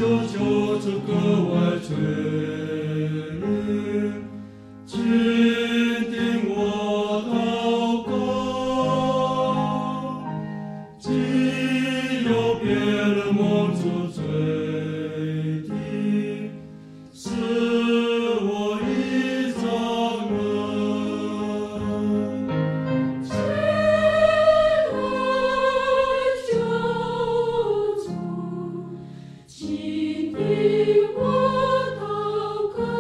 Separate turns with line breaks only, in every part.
救救这个外罪人，请听我祷告。既有别人蒙主罪的，是我已长了。
亲爱救主，请听我祷告。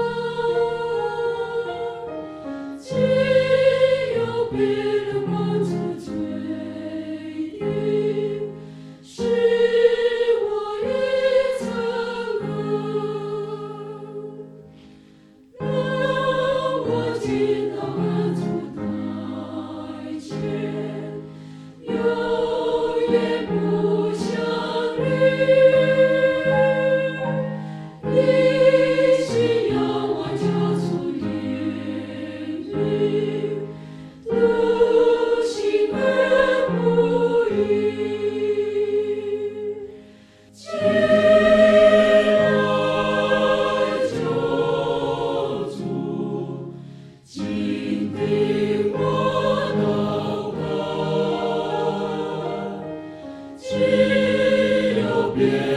既有别人蒙主罪的，是我已长了。让我进到恩主台前，永远不相离。一心仰望救主怜悯，独行而不语。亲爱救主，请听我祷告。既有别